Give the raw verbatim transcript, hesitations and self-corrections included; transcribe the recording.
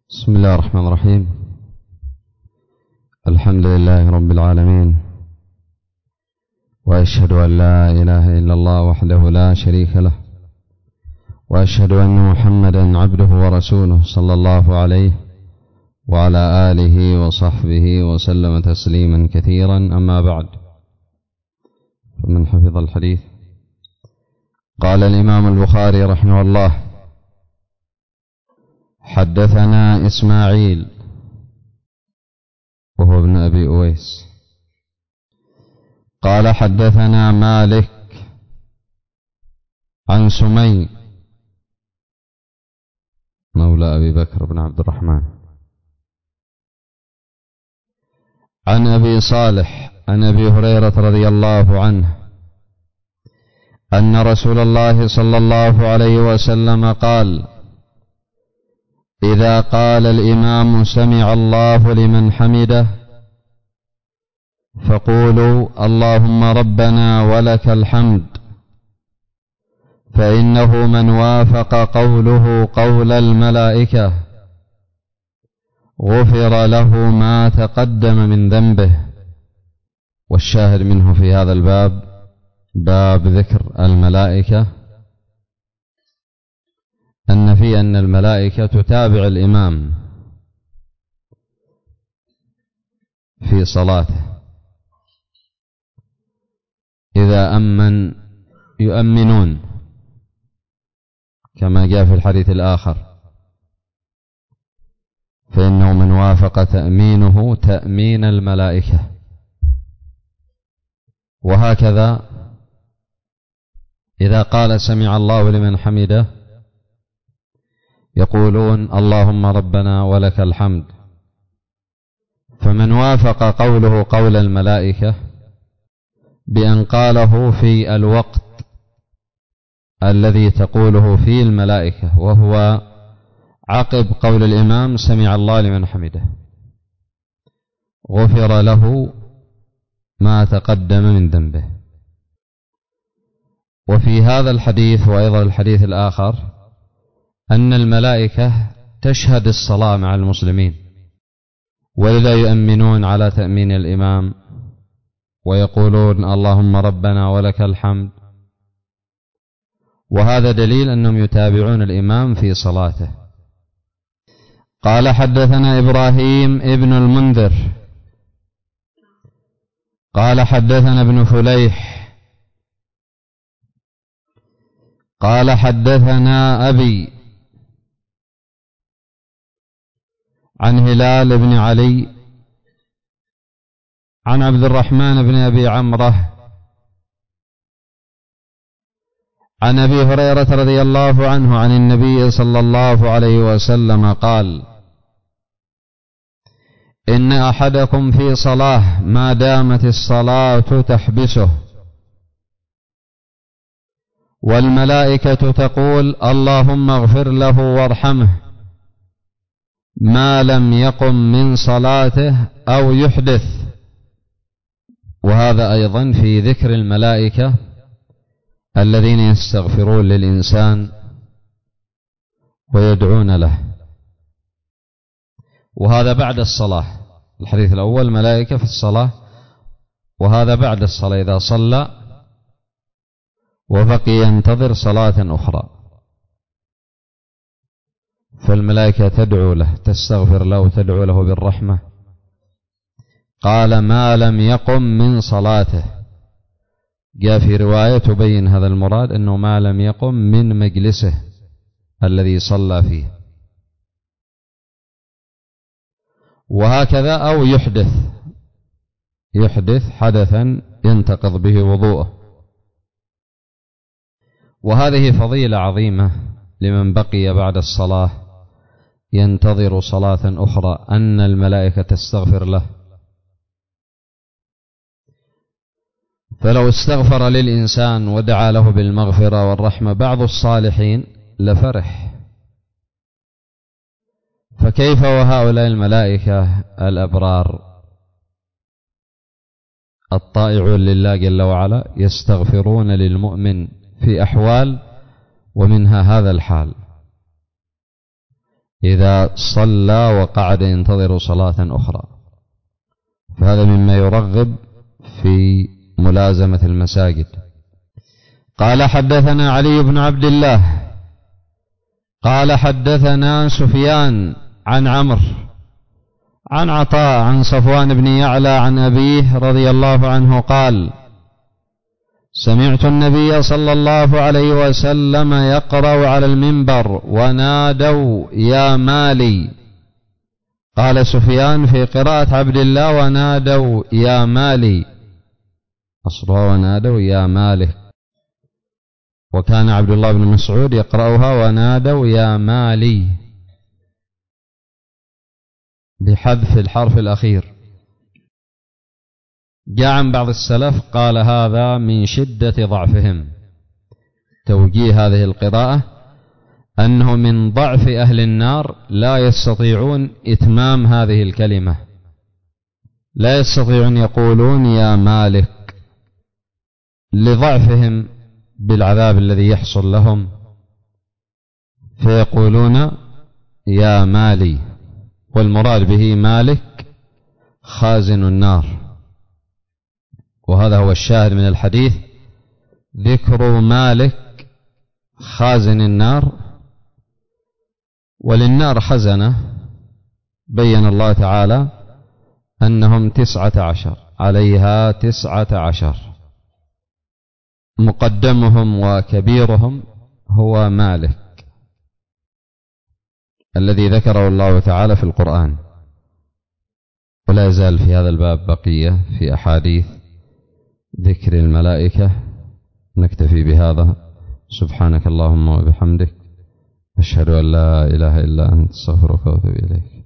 بسم الله الرحمن الرحيم. الحمد لله رب العالمين، وأشهد أن لا إله إلا الله وحده لا شريك له، وأشهد أن محمدا عبده ورسوله صلى الله عليه وعلى آله وصحبه وسلم تسليما كثيرا. أما بعد، فمن حفظ الحديث قال الإمام البخاري رحمه الله: حدثنا إسماعيل وهو ابن أبي أويس قال حدثنا مالك عن سمي مولى أبي بكر بن عبد الرحمن عن أبي صالح عن أبي هريرة رضي الله عنه أن رسول الله صلى الله عليه وسلم قال: إذا قال الإمام سمع الله لمن حمده فقولوا اللهم ربنا ولك الحمد، فإنه من وافق قوله قول الملائكة غفر له ما تقدم من ذنبه. والشاهد منه في هذا الباب باب ذكر الملائكة أن في أن الملائكة تتابع الإمام في صلاته، إذا أمن يؤمنون كما جاء في الحديث الآخر: فإنه من وافق تأمينه تأمين الملائكة. وهكذا إذا قال سمع الله لمن حمده يقولون اللهم ربنا ولك الحمد، فمن وافق قوله قول الملائكة بأن قاله في الوقت الذي تقوله فيه الملائكة وهو عقب قول الإمام سمع الله لمن حمده غفر له ما تقدم من ذنبه. وفي هذا الحديث وأيضا الحديث الآخر أن الملائكة تشهد الصلاة مع المسلمين، ولذا يؤمنون على تأمين الإمام ويقولون اللهم ربنا ولك الحمد. وهذا دليل أنهم يتابعون الإمام في صلاته. قال حدثنا إبراهيم ابن المنذر قال حدثنا ابن فليح قال حدثنا أبي عن هلال بن علي عن عبد الرحمن بن أبي عمره عن أبي هريرة رضي الله عنه عن النبي صلى الله عليه وسلم قال: إن أحدكم في صلاة ما دامت الصلاة تحبسه والملائكة تقول اللهم اغفر له وارحمه ما لم يقم من صلاته أو يحدث. وهذا أيضا في ذكر الملائكة الذين يستغفرون للإنسان ويدعون له، وهذا بعد الصلاة. الحديث الأول ملائكة في الصلاة، وهذا بعد الصلاة إذا صلى وبقي ينتظر صلاة أخرى، فالملائكة تدعو له تستغفر له وتدعو له بالرحمة. قال ما لم يقم من صلاته، جاء في رواية تبين هذا المراد أنه ما لم يقم من مجلسه الذي صلى فيه. وهكذا أو يحدث يحدث حدثا ينتقض به وضوءه. وهذه فضيلة عظيمة لمن بقي بعد الصلاة ينتظر صلاة أخرى، أن الملائكة تستغفر له. فلو استغفر للإنسان ودعا له بالمغفرة والرحمة بعض الصالحين لفرح، فكيف وهؤلاء الملائكة الأبرار الطائعون لله جل وعلا يستغفرون للمؤمن في أحوال ومنها هذا الحال. إذا صلى وقعد ينتظر صلاة أخرى، فهذا مما يرغب في ملازمة المساجد. قال حدثنا علي بن عبد الله قال حدثنا سفيان عن عمرو عن عطاء عن صفوان بن يعلى عن أبيه رضي الله عنه قال: سمعت النبي صلى الله عليه وسلم يقرأ على المنبر: ونادوا يا مالي. قال سفيان في قراءة عبد الله: ونادوا يا مالي، أصلها ونادوا يا مالك، وكان عبد الله بن مسعود يقرأها: ونادوا يا مالي، بحذف الحرف الأخير. جاء عن بعض السلف قال هذا من شدة ضعفهم، توجيه هذه القراءة أنه من ضعف أهل النار لا يستطيعون إتمام هذه الكلمة، لا يستطيعون يقولون يا مالك لضعفهم بالعذاب الذي يحصل لهم، فيقولون يا مالي، والمراد به مالك خازن النار. وهذا هو الشاهد من الحديث، ذكر مالك خازن النار. وللنار خزنة بين الله تعالى أنهم تسعة عشر، عليها تسعة عشر، مقدمهم وكبيرهم هو مالك الذي ذكره الله تعالى في القرآن. ولا يزال في هذا الباب بقية في أحاديث ذكر الملائكة. نكتفي بهذا. سبحانك اللهم وبحمدك، أشهد أن لا إله إلا أنت، أستغفرك وأتوب إليك.